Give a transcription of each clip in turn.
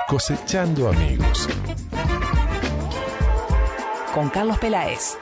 Cosechando amigos. Con Carlos Peláez.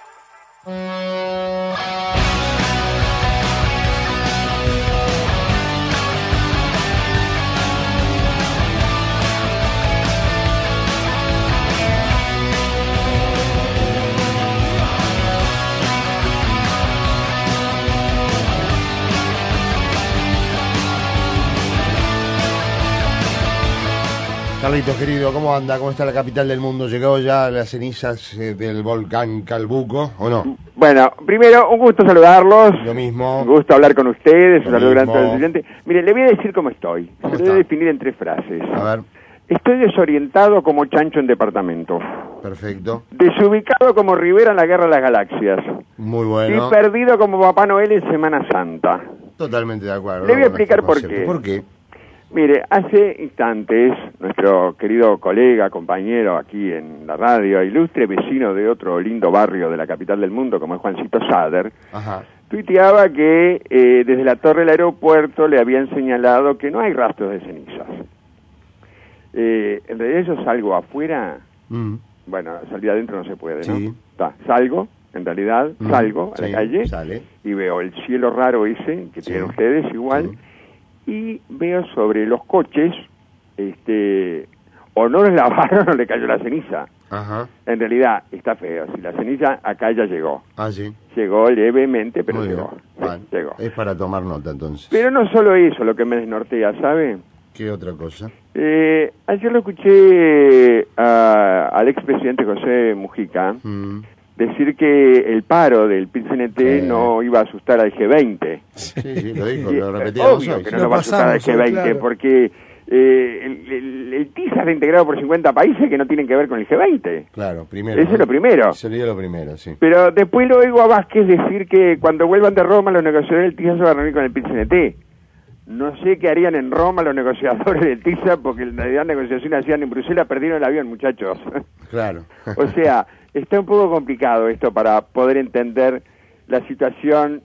Carlitos, querido, ¿cómo anda? ¿Cómo está la capital del mundo? ¿Llegó ya las cenizas del volcán Calbuco o no? Bueno, primero, un gusto saludarlos. Lo mismo. Un gusto hablar con ustedes. Un Lo saludo grande mismo. al oyente. Mire, le voy a decir cómo estoy. ¿Cómo Se lo voy a está? definir en 3 frases. A ver, Estoy desorientado como Chancho en departamento. perfecto. Desubicado como Rivera en la Guerra de las Galaxias. Muy bueno. Y perdido como Papá Noel en Semana Santa. Totalmente de acuerdo. Le voy a con explicar este por concepto. qué. ¿Por qué? Mire, hace instantes, nuestro querido colega, compañero aquí en la radio, ilustre vecino de otro lindo barrio de la capital del mundo, como es Juancito Sader, Ajá. tuiteaba que desde la torre del aeropuerto le habían señalado que no hay rastros de cenizas. En realidad yo salgo afuera, bueno, salir adentro no se puede, ¿no? Sí. Salgo, en realidad, salgo a la Sí, calle sale. y veo el cielo raro ese que Sí. tienen ustedes igual, Sí. y veo sobre los coches, o no los lavaron o le cayó la ceniza. Ajá. En realidad está feo, si la ceniza acá ya llegó. Ah, sí. Llegó levemente, pero Muy llegó. bien. Sí, Bueno, llegó. es para tomar nota entonces. Pero no solo eso lo que me desnortea, ¿sabe? ¿Qué otra cosa? Ayer lo escuché al expresidente José Mujica decir que el paro del PIT-CNT Sí. no iba a asustar al G20. Sí, lo dijo, Y, lo repetíamos obvio hoy. que Sí. no lo va a asustar al G20, claro. porque el TISA está integrado por 50 países que no tienen que ver con el G20. Claro, primero. Eso es lo primero. Sería lo primero, sí. Pero después lo oigo a Vázquez decir que cuando vuelvan de Roma los negociadores del TISA se van a reunir con el PIT-CNT. No sé qué harían en Roma los negociadores del TISA, porque en realidad negociaciones hacían en Bruselas, perdieron el avión, muchachos. Claro. O sea, está un poco complicado esto para poder entender la situación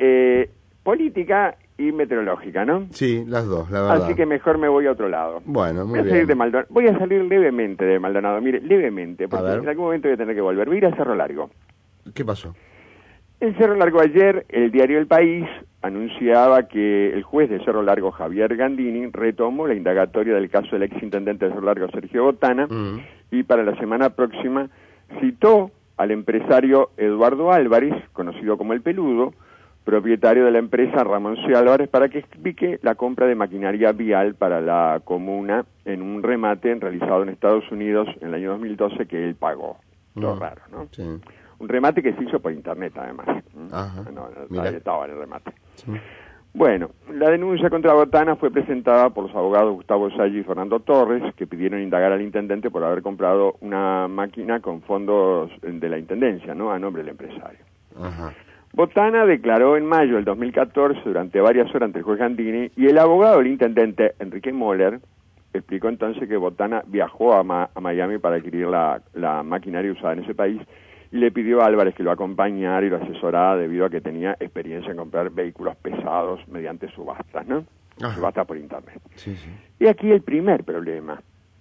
política y meteorológica, ¿no? Sí, las dos, la verdad. Así que mejor me voy a otro lado. Bueno, muy Voy a salir bien. de Maldonado. Voy a salir levemente de Maldonado, mire, levemente, porque ver. en algún momento voy a tener que volver. Voy a ir a Cerro Largo. ¿Qué pasó? En Cerro Largo ayer, el diario El País anunciaba que el juez de Cerro Largo, Javier Gandini, retomó la indagatoria del caso del exintendente de Cerro Largo, Sergio Botana, y para la semana próxima citó al empresario Eduardo Álvarez, conocido como El Peludo, propietario de la empresa Ramón C. Álvarez, para que explique la compra de maquinaria vial para la comuna en un remate realizado en Estados Unidos en el año 2012 que él pagó. Todo raro, ¿no? Sí. Un remate que se hizo por internet, además. Ajá. Ahí estaba en el remate. Sí. Bueno, la denuncia contra Botana fue presentada por los abogados Gustavo Salli y Fernando Torres, que pidieron indagar al intendente por haber comprado una máquina con fondos de la intendencia, ¿no? A nombre del empresario. Ajá. Botana declaró en mayo del 2014, durante varias horas ante el juez Gandini, y el abogado del intendente, Enrique Moller, explicó entonces que Botana viajó a Miami para adquirir la maquinaria usada en ese país, y le pidió a Álvarez que lo acompañara y lo asesorara debido a que tenía experiencia en comprar vehículos pesados mediante subastas, ¿no? Ajá. Subastas por internet. Sí, sí. Y aquí el primer problema,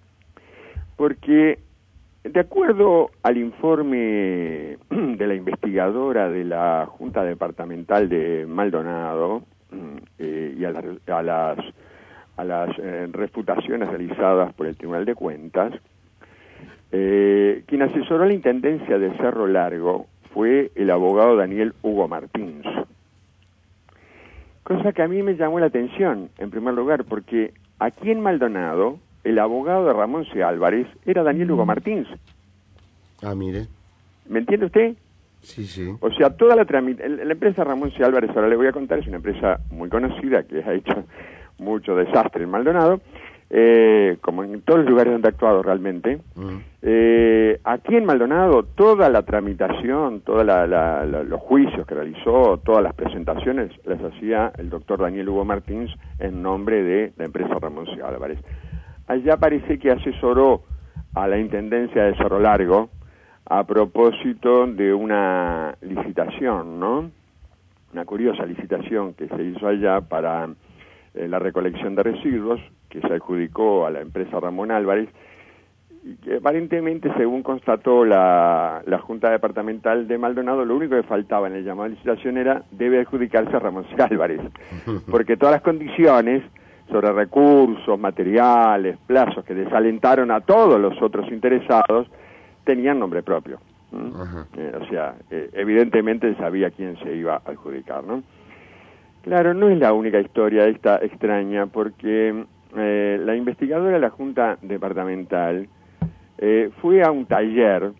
porque de acuerdo al informe de la investigadora de la Junta Departamental de Maldonado y a las refutaciones realizadas por el Tribunal de Cuentas, quien asesoró a la Intendencia de Cerro Largo fue el abogado Daniel Hugo Martins. Cosa que a mí me llamó la atención, en primer lugar, porque aquí en Maldonado, el abogado de Ramón C. Álvarez era Daniel Hugo Martins. Ah, mire. ¿Me entiende usted? Sí, sí. O sea, toda la empresa Ramón C. Álvarez, ahora le voy a contar, es una empresa muy conocida que ha hecho mucho desastre en Maldonado, como en todos los lugares donde ha actuado realmente. Aquí en Maldonado, toda la tramitación, todos los juicios que realizó, todas las presentaciones, las hacía el doctor Daniel Hugo Martins en nombre de la empresa Ramón C. Álvarez. Allá parece que asesoró a la Intendencia de Cerro Largo a propósito de una licitación, ¿no? Una curiosa licitación que se hizo allá para la recolección de residuos, que se adjudicó a la empresa Ramón Álvarez, y que aparentemente, según constató la Junta Departamental de Maldonado, lo único que faltaba en el llamado de licitación era debe adjudicarse a Ramón C. Álvarez, porque todas las condiciones sobre recursos, materiales, plazos que desalentaron a todos los otros interesados tenían nombre propio. O sea, evidentemente sabía quién se iba a adjudicar, ¿no? Claro, no es la única historia esta extraña, porque la investigadora de la Junta Departamental fue a un taller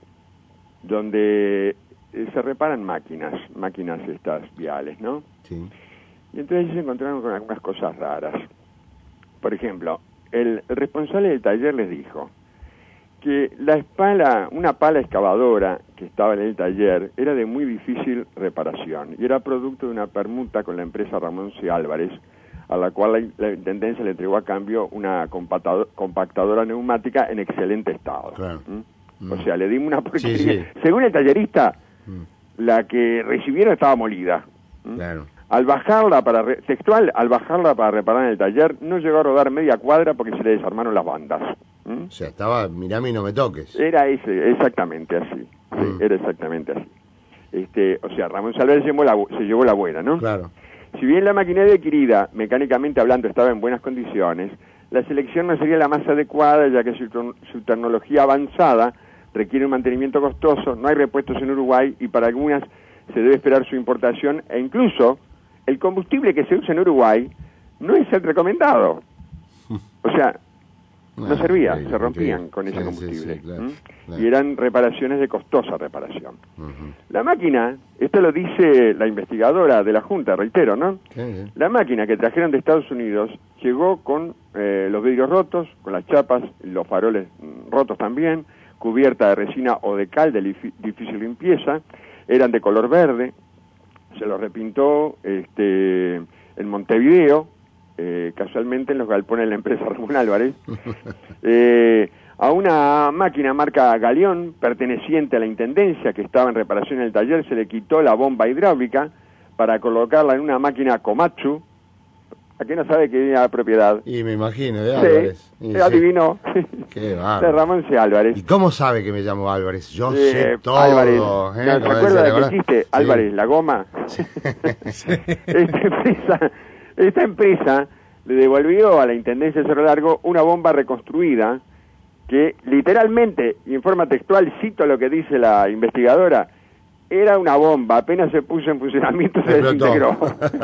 donde se reparan máquinas estas viales, ¿no? Sí. Y entonces se encontraron con algunas cosas raras. Por ejemplo, el responsable del taller les dijo que una pala excavadora que estaba en el taller era de muy difícil reparación y era producto de una permuta con la empresa Ramón C. Álvarez, a la cual la Intendencia le entregó a cambio una compactadora neumática en excelente estado. Claro. O sea, le dimos una porquería. Sí, sí. Según el tallerista, la que recibieron estaba molida. Claro. Al bajarla al bajarla para reparar en el taller, no llegó a rodar media cuadra porque se le desarmaron las bandas. O sea, estaba, mirame y no me toques. Era exactamente así. Sí, era exactamente así. O sea, Ramón Álvarez se llevó la buena, ¿no? Claro. Si bien la maquinaria adquirida, mecánicamente hablando, estaba en buenas condiciones, la selección no sería la más adecuada, ya que su tecnología avanzada requiere un mantenimiento costoso, no hay repuestos en Uruguay y para algunas se debe esperar su importación e incluso el combustible que se usa en Uruguay no es el recomendado. O sea, no servía, se rompían con ese combustible. Sí, claro. Y eran reparaciones de costosa reparación. La máquina, esto lo dice la investigadora de la Junta, reitero, ¿no? Sí. La máquina que trajeron de Estados Unidos llegó con los vidrios rotos, con las chapas, los faroles rotos también, cubierta de resina o de cal de difícil limpieza, eran de color verde, se los repintó en Montevideo, casualmente en los galpones de la empresa Ramón Álvarez, a una máquina marca Galeón, perteneciente a la Intendencia, que estaba en reparación en el taller, se le quitó la bomba hidráulica para colocarla en una máquina Komatsu. ¿A qué no sabe que viene a la propiedad? Y me imagino, de Álvarez. Sí, adivinó. Qué bárbaro. De Ramón C. Álvarez. ¿Y cómo sabe que me llamo Álvarez? Yo sé todo. Álvarez. ¿No, ¿se acuerda de que existe? Sí. Álvarez, la goma. Sí. Esta empresa le devolvió a la Intendencia de Cerro Largo una bomba reconstruida que literalmente, y en forma textual, cito lo que dice la investigadora, era una bomba, apenas se puso en funcionamiento se desintegró.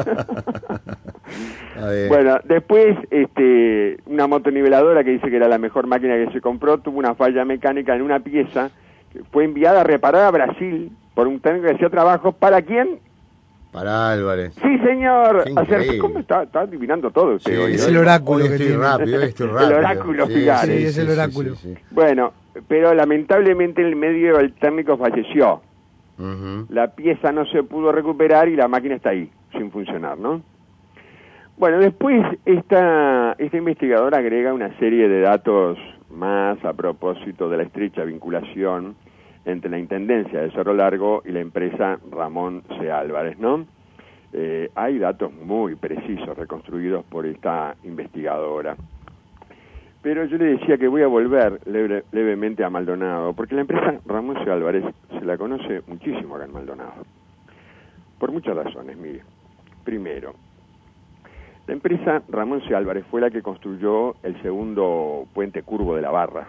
Bueno, después una motoniveladora que dice que era la mejor máquina que se compró, tuvo una falla mecánica en una pieza, que fue enviada a reparar a Brasil por un técnico que hacía trabajo. ¿Para quién? Para Álvarez. Sí, señor. ¿Cómo está adivinando todo usted? Sí, hoy, es el oráculo hoy que estoy tiene. rápido. El oráculo Figares. Sí, es el oráculo. Sí. Bueno, pero lamentablemente en el medio el técnico falleció. La pieza no se pudo recuperar y la máquina está ahí, sin funcionar, ¿no? Bueno, después esta investigadora agrega una serie de datos más a propósito de la estrecha vinculación entre la Intendencia de Cerro Largo y la empresa Ramón C. Álvarez, ¿no? Hay datos muy precisos reconstruidos por esta investigadora. Pero yo le decía que voy a volver levemente a Maldonado, porque la empresa Ramón C. Álvarez se la conoce muchísimo acá en Maldonado. Por muchas razones, mire. Primero, la empresa Ramón C. Álvarez fue la que construyó el segundo puente curvo de la Barra.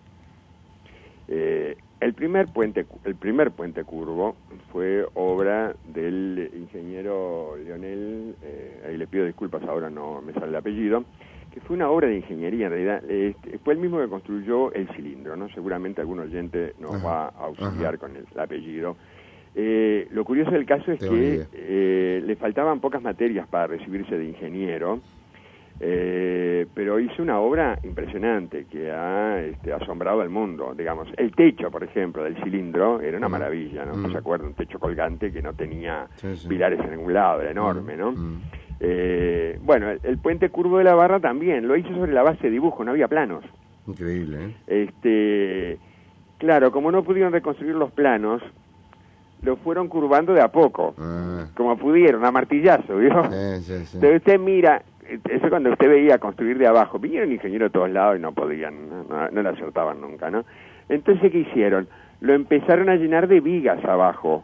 El primer puente curvo fue obra del ingeniero Leonel, ahí le pido disculpas, ahora no me sale el apellido, que fue una obra de ingeniería en realidad. Fue el mismo que construyó el cilindro, ¿no? Seguramente algún oyente nos va a auxiliar con el apellido. Lo curioso del caso es que le faltaban pocas materias para recibirse de ingeniero, pero hizo una obra impresionante que ha asombrado al mundo. Digamos, el techo, por ejemplo, del cilindro era una maravilla, ¿no? ¿Se acuerdan? Un techo colgante que no tenía pilares en ningún lado, era enorme, ¿no? Bueno, el puente curvo de la Barra también lo hizo sobre la base de dibujo, no había planos. Increíble, Claro, como no pudieron reconstruir los planos, lo fueron curvando de a poco, como pudieron, a martillazo, ¿vio? Sí. Entonces usted mira, eso cuando usted veía construir de abajo, vinieron ingenieros de todos lados y no podían, no le acertaban nunca, ¿no? Entonces, ¿qué hicieron? Lo empezaron a llenar de vigas abajo.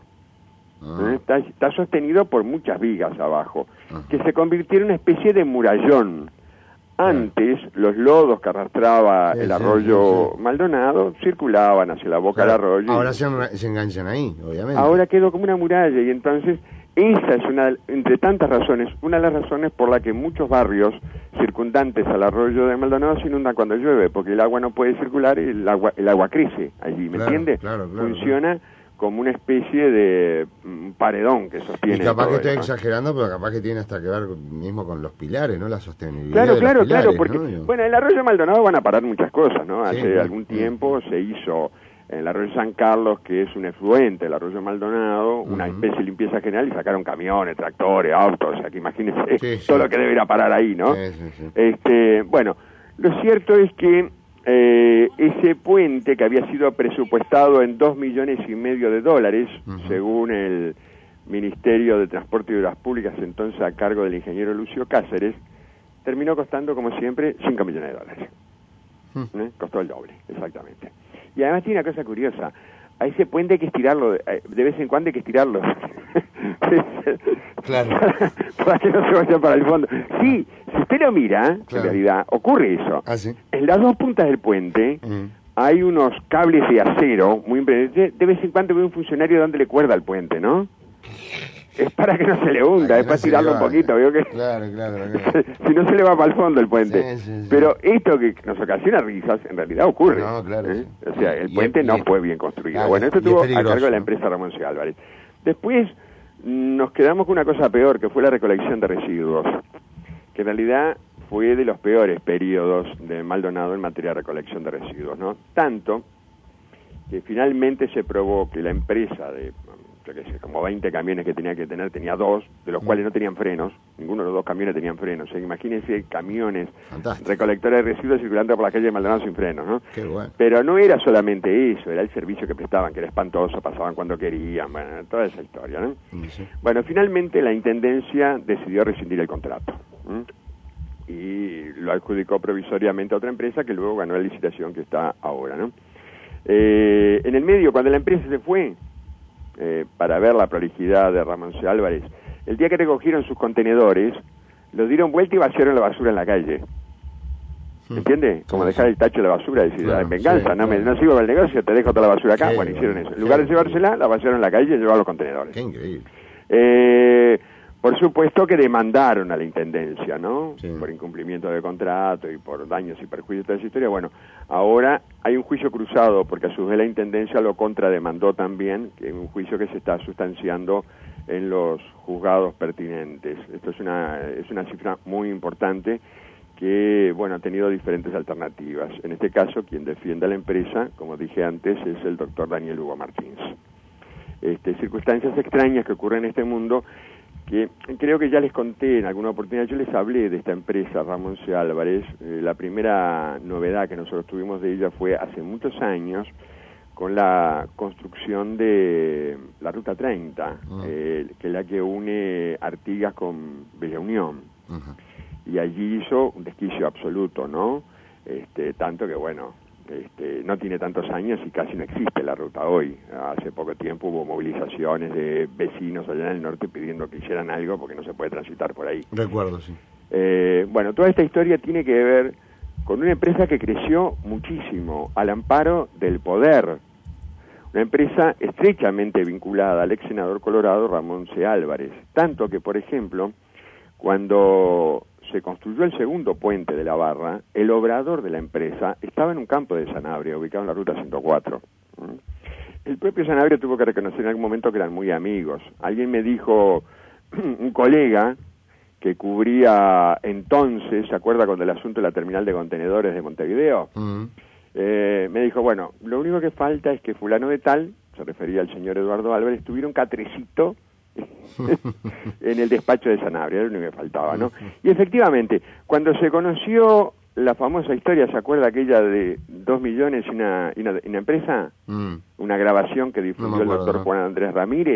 Está sostenido por muchas vigas abajo, que se convirtieron en una especie de murallón. Antes, los lodos que arrastraba el arroyo Maldonado circulaban hacia la boca del arroyo. Ahora se enganchan ahí, obviamente. Ahora quedó como una muralla, y entonces esa es una, entre tantas razones, una de las razones por la que muchos barrios circundantes al arroyo de Maldonado se inundan cuando llueve, porque el agua no puede circular y el agua crece allí, ¿me entiende? Claro, Funciona como una especie de paredón que sostiene. Y capaz que estoy eso, ¿no? exagerando, pero capaz que tiene hasta que ver mismo con los pilares, ¿no? La sostenibilidad de los Claro, pilares, porque, ¿no? bueno, el arroyo de Maldonado van a parar muchas cosas, ¿no? Hace algún sí. tiempo se hizo en el arroyo San Carlos, que es un efluente del arroyo Maldonado, una especie de limpieza general, y sacaron camiones, tractores, autos, o sea que imagínense todo lo que debe ir a parar ahí, ¿no? Sí. Bueno, lo cierto es que ese puente, que había sido presupuestado en $2,5 millones, según el Ministerio de Transporte y Obras Públicas, entonces a cargo del ingeniero Lucio Cáceres, terminó costando, como siempre, $5 millones. Costó el doble, exactamente. Y además tiene una cosa curiosa: a ese puente hay que estirarlo, de vez en cuando hay que estirarlo. Claro. Para que no se vaya para el fondo. Sí, si usted lo mira, en realidad ocurre eso. ¿Ah, sí? En las dos puntas del puente hay unos cables de acero muy impresionantes. De vez en cuando ve un funcionario dándole cuerda al puente, ¿no? Es para que no se le hunda, es para tirarlo un poquito, ¿vio? Que Claro. si no se le va para el fondo el puente. Sí. Pero esto que nos ocasiona risas, en realidad ocurre. No, claro. Sí. O sea, el puente no fue bien construido. Claro, bueno, esto y estuvo es a cargo de la empresa Ramón C. Álvarez. Después nos quedamos con una cosa peor, que fue la recolección de residuos, que en realidad fue de los peores periodos de Maldonado en materia de recolección de residuos, ¿no? Tanto que finalmente se probó que la empresa de, yo qué sé, como 20 camiones que tenía que tener, tenía 2, de los cuales no tenían frenos. Ninguno de los 2 camiones tenían frenos. O sea, imagínense camiones recolectores de residuos circulando por la calle de Maldonado sin frenos, ¿no? Qué bueno. Pero no era solamente eso, era el servicio que prestaban, que era espantoso, pasaban cuando querían, bueno, toda esa historia, ¿no? Sí. Bueno, finalmente la Intendencia decidió rescindir el contrato. Y lo adjudicó provisoriamente a otra empresa, que luego ganó la licitación que está ahora, ¿no? En el medio, cuando la empresa se fue, para ver la prolijidad de Ramón C. Álvarez, el día que recogieron sus contenedores, los dieron vuelta y vaciaron la basura en la calle. ¿Entiende? Como dejar el tacho de la basura y decir, Claro, venganza, sí, no sigo con el negocio, te dejo toda la basura acá. Qué Bueno, hicieron bueno, eso. En lugar de llevársela, la vaciaron en la calle y llevaron los contenedores. Qué increíble. Por supuesto que demandaron a la Intendencia, ¿no? Sí. Por incumplimiento de contrato y por daños y perjuicios, toda esa historia. Bueno, ahora hay un juicio cruzado, porque a su vez la Intendencia lo contrademandó también, que es un juicio que se está sustanciando en los juzgados pertinentes. Esto es una cifra muy importante que, bueno, ha tenido diferentes alternativas. En este caso, quien defiende a la empresa, como dije antes, es el doctor Daniel Hugo Martins. Circunstancias extrañas que ocurren en este mundo, que creo que ya les conté en alguna oportunidad. Yo les hablé de esta empresa, Ramón C. Álvarez. La primera novedad que nosotros tuvimos de ella fue hace muchos años, con la construcción de la Ruta 30, que es la que une Artigas con Bella Unión. Y allí hizo un desquicio absoluto, ¿no? Tanto que, bueno, no tiene tantos años y casi no existe la ruta hoy. Hace poco tiempo hubo movilizaciones de vecinos allá en el norte pidiendo que hicieran algo porque no se puede transitar por ahí. Recuerdo, sí. Bueno, toda esta historia tiene que ver con una empresa que creció muchísimo al amparo del poder. Una empresa estrechamente vinculada al ex senador colorado Ramón C. Álvarez. Tanto que, por ejemplo, cuando se construyó el segundo puente de la Barra, el obrador de la empresa estaba en un campo de Sanabria, ubicado en la ruta 104. El propio Sanabria tuvo que reconocer en algún momento que eran muy amigos. Alguien me dijo, un colega que cubría entonces, ¿se acuerda cuando el asunto de la terminal de contenedores de Montevideo? Me dijo, bueno, lo único que falta es que fulano de tal, se refería al señor Eduardo Álvarez, tuviera un catrecito en el despacho de Sanabria, era lo único que faltaba, ¿no? Y efectivamente, cuando se conoció la famosa historia, ¿se acuerda aquella de 2 millones y una empresa? Una grabación que difundió el doctor Juan Andrés Ramírez,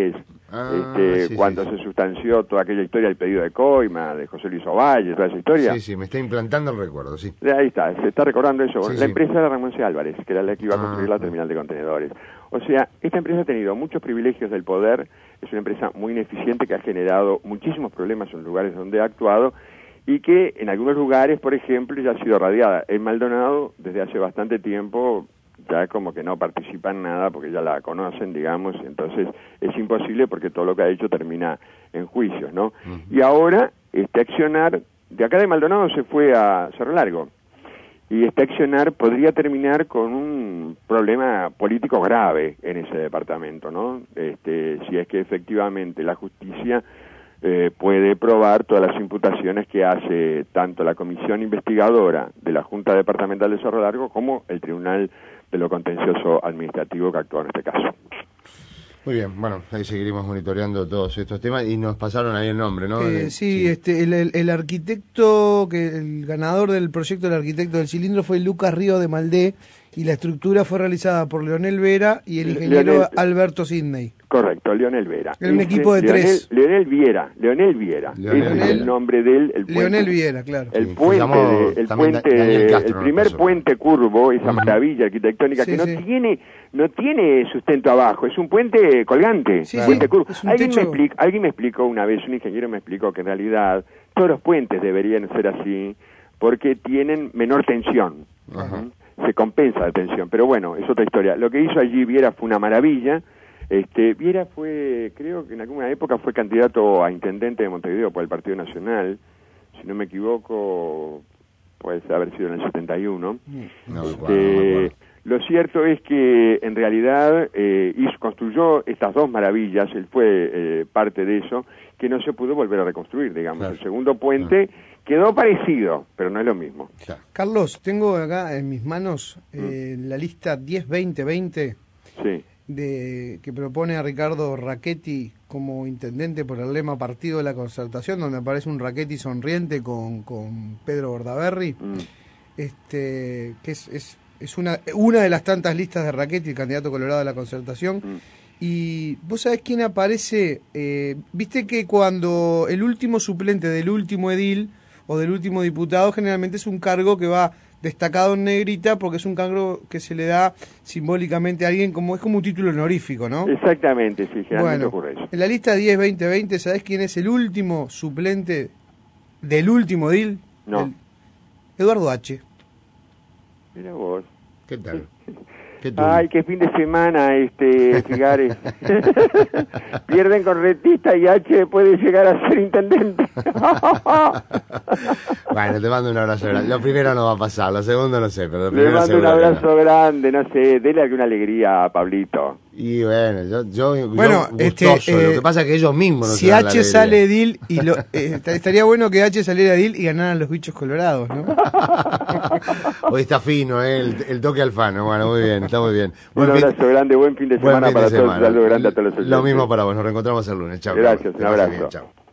Sí, cuando se sustanció toda aquella historia del pedido de coima, de José Luis Ovalle, toda esa historia. Sí, sí, me está implantando el recuerdo, sí. Ahí está, se está recordando eso. Sí, la sí. empresa era Ramón C. Álvarez, que era la que iba a construir la terminal de contenedores. O sea, esta empresa ha tenido muchos privilegios del poder, es una empresa muy ineficiente que ha generado muchísimos problemas en los lugares donde ha actuado y que en algunos lugares, por ejemplo, ya ha sido radiada. En Maldonado, desde hace bastante tiempo, ya como que no participa en nada porque ya la conocen, digamos, entonces es imposible porque todo lo que ha hecho termina en juicios, ¿no? Y ahora este accionar, de acá de Maldonado se fue a Cerro Largo, y este accionar podría terminar con un problema político grave en ese departamento, ¿no? Si es que efectivamente la justicia puede probar todas las imputaciones que hace tanto la comisión investigadora de la Junta Departamental de Cerro Largo como el Tribunal de lo Contencioso Administrativo que actúa en este caso. Muy bien, bueno, ahí seguiremos monitoreando todos estos temas y nos pasaron ahí el nombre, ¿no? Sí, el arquitecto, el ganador del proyecto del arquitecto del cilindro fue Lucas Río de Maldé y la estructura fue realizada por Leonel Vera y el ingeniero Alberto Sidney. Correcto, Leonel Vera. Era un equipo de tres. Leonel Viera. Ese es el nombre de él. El puente, Leonel Viera, claro. El puente, el primer puente curvo, esa maravilla arquitectónica que no tiene sustento abajo, es un puente colgante, puente curvo. Alguien me explicó una vez, un ingeniero me explicó que en realidad todos los puentes deberían ser así porque tienen menor tensión. Se compensa la tensión, pero bueno, es otra historia. Lo que hizo allí Viera fue una maravilla. Viera fue, creo que en alguna época fue candidato a intendente de Montevideo por el Partido Nacional, si no me equivoco, puede haber sido en el 71. Lo cierto es que en realidad construyó estas dos maravillas, él fue parte de eso, que no se pudo volver a reconstruir, digamos. Claro. El segundo puente quedó parecido, pero no es lo mismo. Claro. Carlos, tengo acá en mis manos la lista 10-20-20. Sí. Que propone a Ricardo Rachetti como intendente por el lema Partido de la Concertación, donde aparece un Rachetti sonriente con Pedro Bordaberry, que es una de las tantas listas de Rachetti, el candidato colorado de la Concertación. Y vos sabés quién aparece, viste que cuando el último suplente del último edil o del último diputado generalmente es un cargo que va destacado en negrita porque es un cargo que se le da simbólicamente a alguien, es como un título honorífico, ¿no? Exactamente, sí, generalmente ocurre eso. En la lista 10-20-20, ¿sabés quién es el último suplente del último edil? No. Eduardo H. Mira vos. ¿Qué tal? Ay, qué fin de semana, Figares. Pierden con Retista y H puede llegar a ser intendente. Bueno, te mando un abrazo grande. Lo primero no va a pasar, lo segundo no sé, pero lo Le primero mando un abrazo grande, no sé, dele alguna alegría a Pablito. Y bueno, yo gustoso. Lo que pasa es que ellos mismos no si H sale edil, estaría bueno que H saliera edil y ganaran los bichos colorados, ¿no? Hoy está fino, el toque alfano. Bueno, muy bien, está muy bien. Un abrazo grande, buen fin de semana para todos. Un saludo grande a todos los oyentes. Lo mismo para vos, nos reencontramos el lunes. Chao. Gracias, un abrazo. Chao.